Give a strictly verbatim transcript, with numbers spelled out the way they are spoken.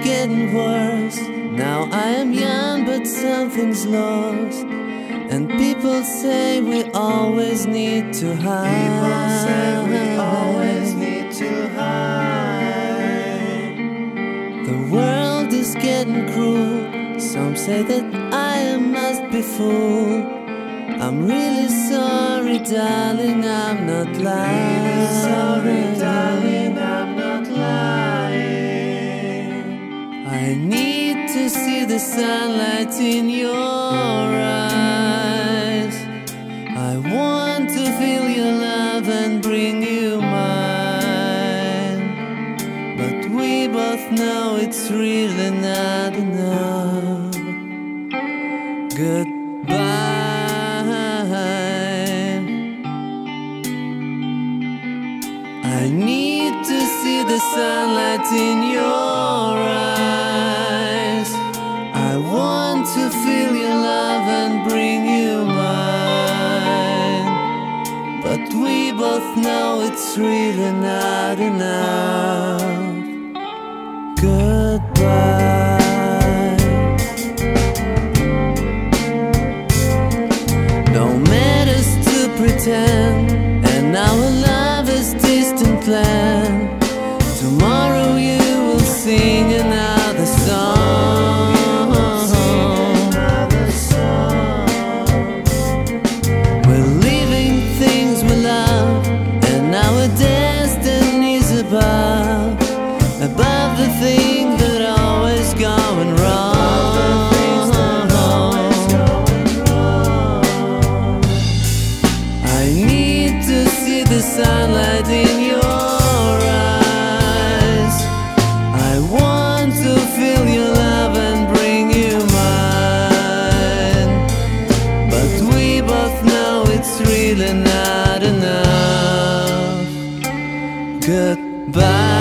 getting worse. Now I am young, but something's lost. And people say we always need to hide. People say we always need to hide. The world is getting cruel. Some say that I must be fool. I'm really sorry, darling, I'm not lying. Really sorry, darling, I'm not lying. I need to see the sunlight in your eyes. I want to feel your love and bring you mine. But we both know it's really not enough. Goodbye. I need to see the sunlight in your eyes. I want to feel your love and bring you mine. But we both know it's really not enough. Goodbye. No matters to pretend, and our love is distant plan. Tomorrow you will sing another song. We're living things we love, and our destiny's above, above the thing that always going wrong. I need to see the sunlight in your eyes. I want to feel your love and bring you mine. But we both know it's really not enough. Goodbye.